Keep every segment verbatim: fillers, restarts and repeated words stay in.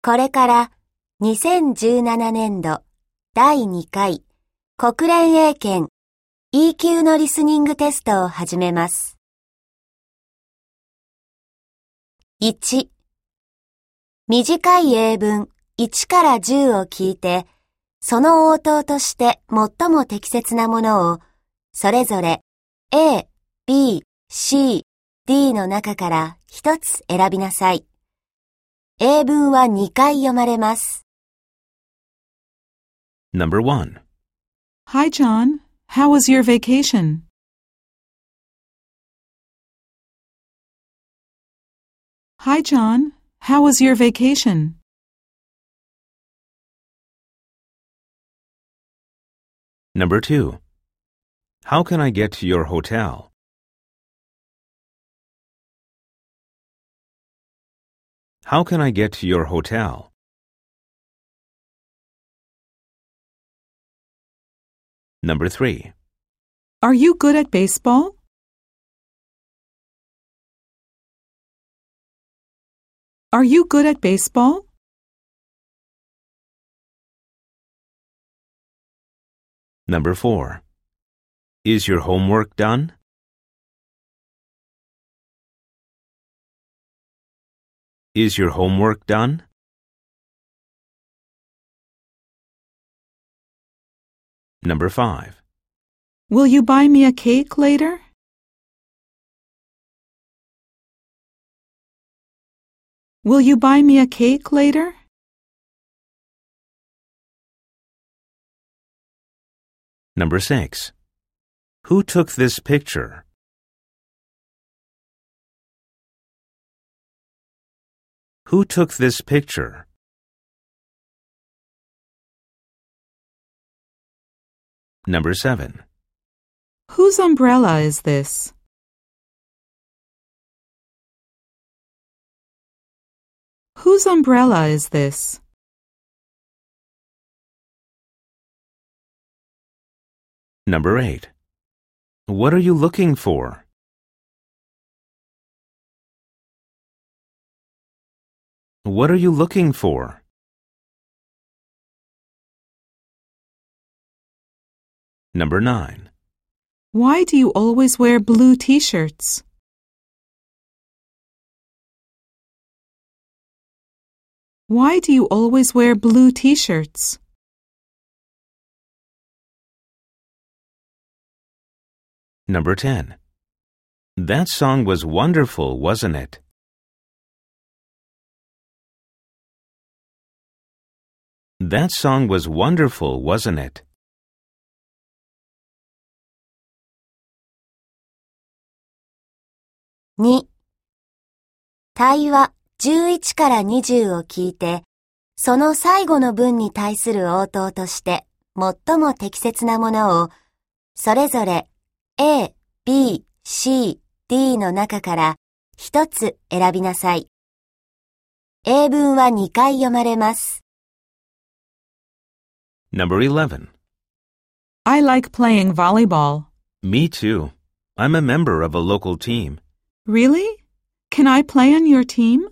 これからにせんじゅうななねんどだいにかい国連英検 イーキュー のリスニングテストを始めます。いち、短い英文いちからじゅうを聞いて、その応答として最も適切なものをそれぞれ A、B、C、D の中から一つ選びなさい。英文はにかい読まれます。 Number one. Hi, John. How was your vacation? Hi, John. How was your vacation? Number two. How can I get to your hotel? How can I get to your hotel? Number three. Are you good at baseball? Are you good at baseball? Number four. Is your homework done? Is your homework done? Number five. Will you buy me a cake later? Will you buy me a cake later? Number six. Who took this picture? Who took this picture? Number seven. Whose umbrella is this? Whose umbrella is this? Number eight. What are you looking for? What are you looking for? Number nine. Why do you always wear blue t-shirts? Why do you always wear blue t-shirts? Number ten. That song was wonderful, wasn't it? That song was wonderful, wasn't it? に、対話じゅういちからにじゅうを聞いて、その最後の文に対する応答として最も適切なものをそれぞれ A、B、C、D の中から一つ選びなさい。英文はにかい読まれます。 Number eleven. I like playing volleyball. Me too. I'm a member of a local team. Really? Can I play on your team?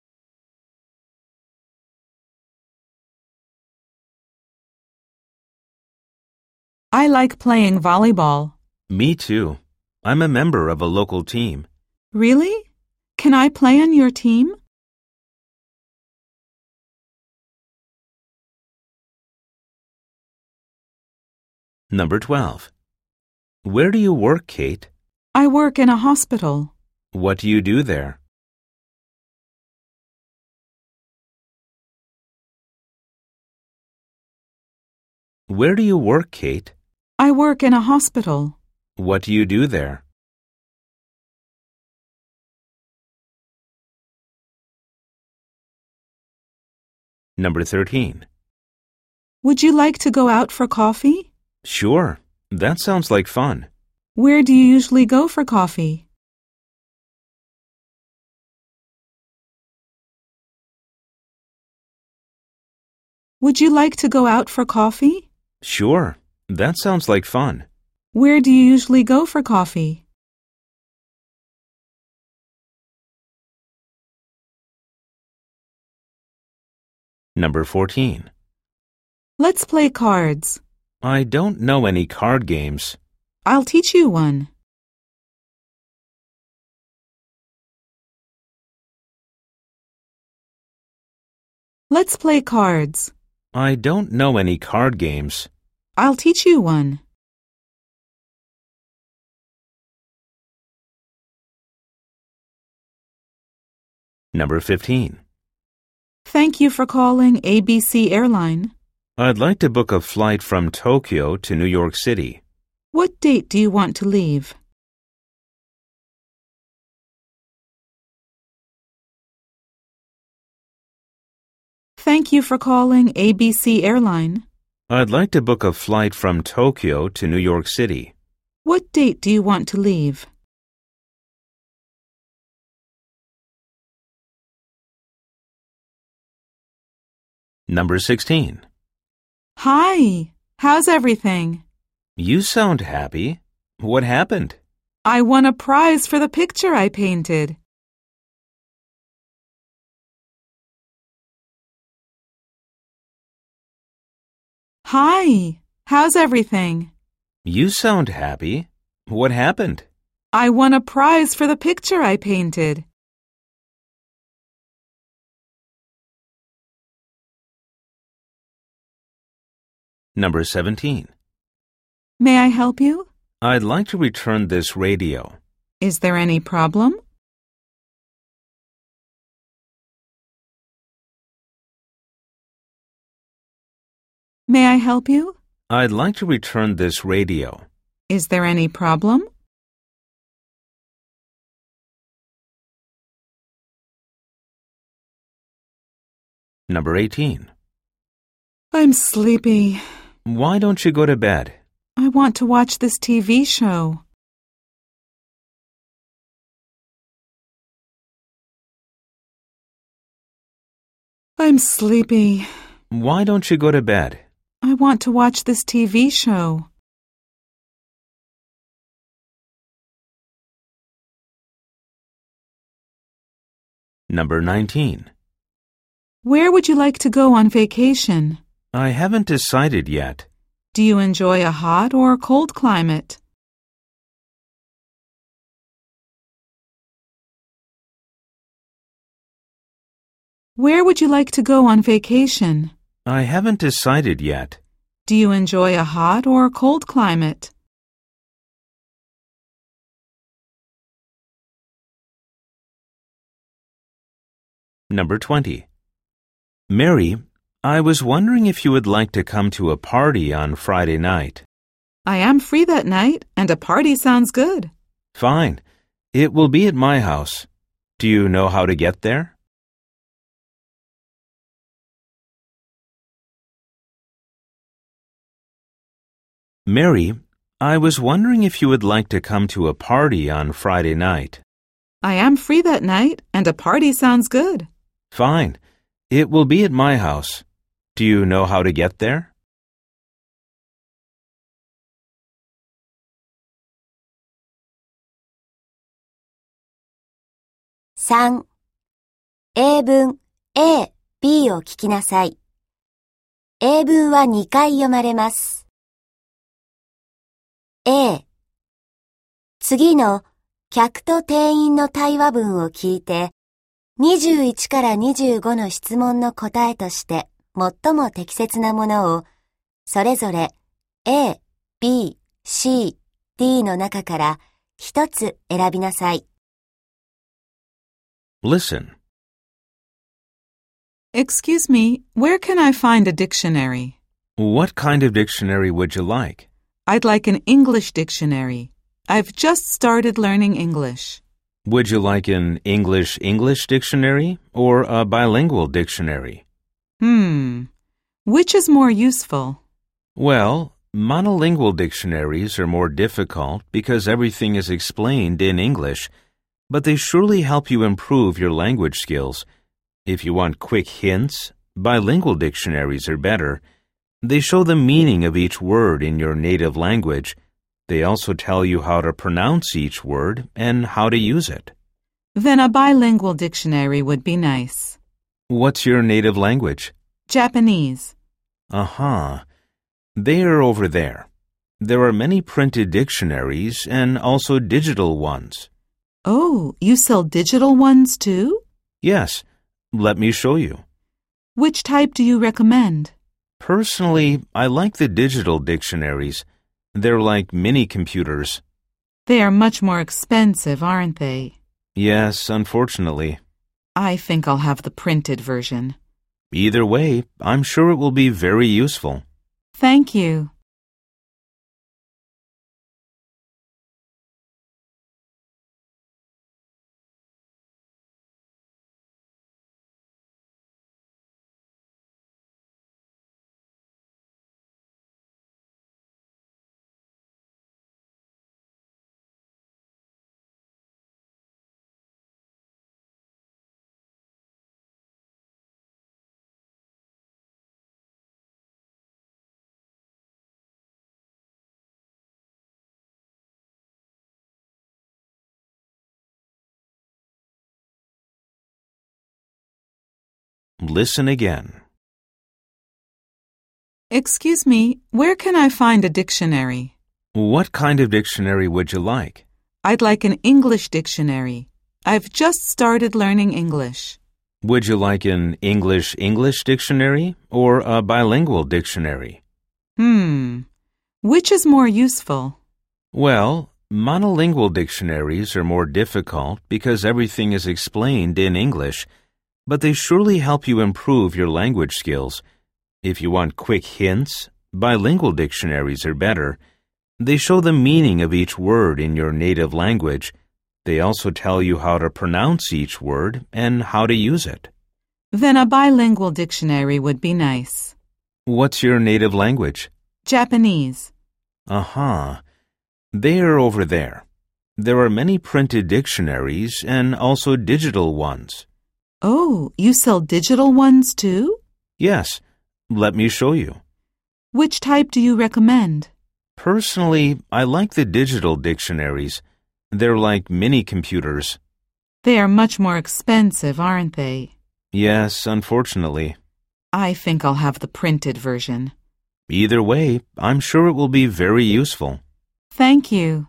I like playing volleyball. Me too. I'm a member of a local team. Really? Can I play on your team? Number twelve. Where do you work, Kate? I work in a hospital. What do you do there? Where do you work, Kate? I work in a hospital. What do you do there? Number thirteen. Would you like to go out for coffee? Sure. That sounds like fun. Where do you usually go for coffee? Would you like to go out for coffee? Sure. That sounds like fun. Where do you usually go for coffee? Number fourteen. Let's play cards. I don't know any card games. I'll teach you one. Let's play cards. I don't know any card games. I'll teach you one. Number fifteen. Thank you for calling A B C Airline. I'd like to book a flight from Tokyo to New York City. What date do you want to leave? Thank you for calling A B C Airline. I'd like to book a flight from Tokyo to New York City. What date do you want to leave? Number sixteen. Hi, how's everything? You sound happy. What happened? I won a prize for the picture I painted. Hi, how's everything? You sound happy. What happened? I won a prize for the picture I painted. Number seventeen. May I help you? I'd like to return this radio. Is there any problem? May I help you? I'd like to return this radio. Is there any problem? Number eighteen. I'm sleepy. Why don't you go to bed? I want to watch this T V show. I'm sleepy. Why don't you go to bed? I want to watch this T V show. Number nineteen. Where would you like to go on vacation? I haven't decided yet. Do you enjoy a hot or cold climate? Where would you like to go on vacation? I haven't decided yet. Do you enjoy a hot or cold climate? Number twenty. Mary, I was wondering if you would like to come to a party on Friday night. I am free that night, and a party sounds good. Fine. It will be at my house. Do you know how to get there? Mary, I was wondering if you would like to come to a party on Friday night. I am free that night, and a party sounds good. Fine. It will be at my house. Do you know how to get there? さん. 英文 A、B を聞きなさい。英文はにかい読まれます。A、次の客と店員の対話文を聞いて、にじゅういちからにじゅうごの質問の答えとして最も適切なものを、それぞれ A、B、C、D の中から一つ選びなさい。 Listen. Excuse me, where can I find a dictionary? What kind of dictionary would you like? I'd like an English dictionary. I've just started learning English. Would you like an English-English dictionary or a bilingual dictionary? Hmm. Which is more useful? Well, monolingual dictionaries are more difficult because everything is explained in English, but they surely help you improve your language skills. If you want quick hints, bilingual dictionaries are better. They show the meaning of each word in your native language. They also tell you how to pronounce each word and how to use it. Then a bilingual dictionary would be nice. What's your native language? Japanese. Uh-huh. They are over there. There are many printed dictionaries and also digital ones. Oh, you sell digital ones too? Yes, let me show you. Which type do you recommend? Personally, I like the digital dictionaries. They're like mini computers. They are much more expensive, aren't they? Yes, unfortunately. I think I'll have the printed version. Either way, I'm sure it will be very useful. Thank you. Listen again. Excuse me, where can I find a dictionary? What kind of dictionary would you like? I'd like an English dictionary. I've just started learning English. Would you like an English-English dictionary or a bilingual dictionary? Hmm. Which is more useful? Well, monolingual dictionaries are more difficult because everything is explained in English, but they surely help you improve your language skills. If you want quick hints, bilingual dictionaries are better. They show the meaning of each word in your native language. They also tell you how to pronounce each word and how to use it. Then a bilingual dictionary would be nice. What's your native language? Japanese. Uh-huh. They are over there. There are many printed dictionaries and also digital ones. Oh, you sell digital ones too? Yes, let me show you. Which type do you recommend? Personally, I like the digital dictionaries. They're like mini computers. They are much more expensive, aren't they? Yes, unfortunately. I think I'll have the printed version. Either way, I'm sure it will be very useful. Thank you.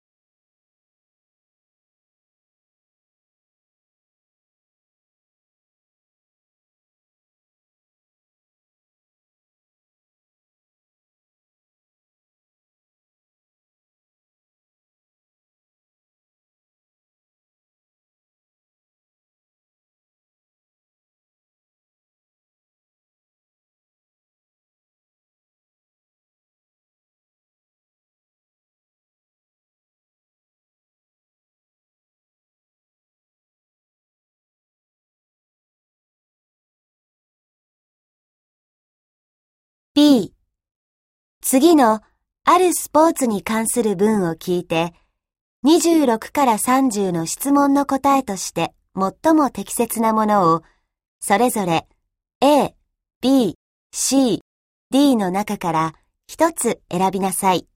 B、次のあるスポーツに関する文を聞いて、にじゅうろくからさんじゅうの質問の答えとして最も適切なものを、それぞれ A、B、C、D の中から一つ選びなさい。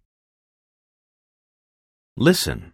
Listen.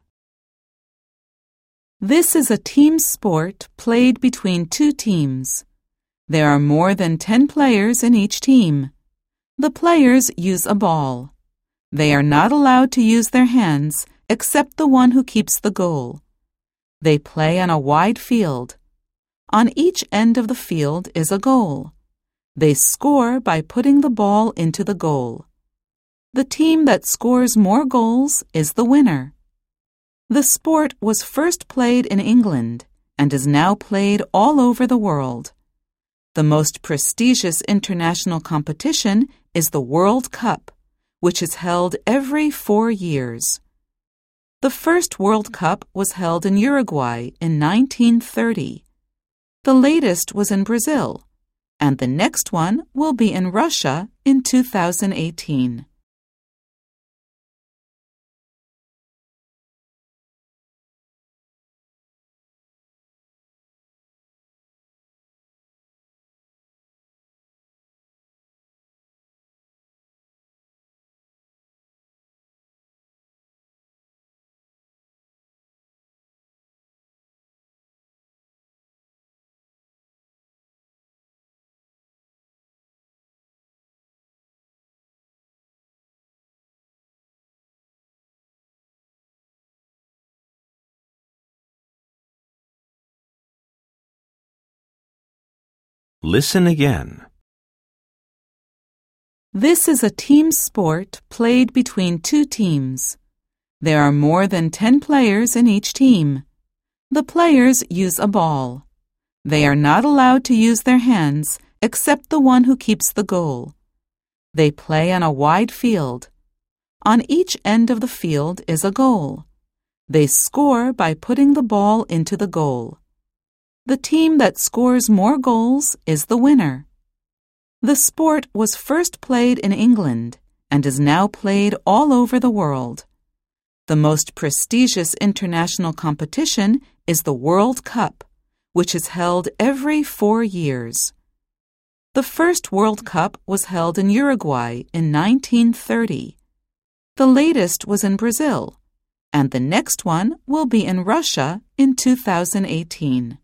This is a team sport played between two teams. There are more than ten players in each team. The players use a ball. They are not allowed to use their hands except the one who keeps the goal. They play on a wide field. On each end of the field is a goal. They score by putting the ball into the goal. The team that scores more goals is the winner. The sport was first played in England and is now played all over the world. The most prestigious international competition is the World Cup, which is held every four years. The first World Cup was held in Uruguay in nineteen thirty. The latest was in Brazil, and the next one will be in Russia in two thousand eighteen. Listen again. This is a team sport played between two teams. There are more than ten players in each team. The players use a ball. They are not allowed to use their hands except the one who keeps the goal. They play on a wide field. On each end of the field is a goal. They score by putting the ball into the goal. The team that scores more goals is the winner. The sport was first played in England and is now played all over the world. The most prestigious international competition is the World Cup, which is held every four years. The first World Cup was held in Uruguay in nineteen thirty. The latest was in Brazil, and the next one will be in Russia in two thousand eighteen.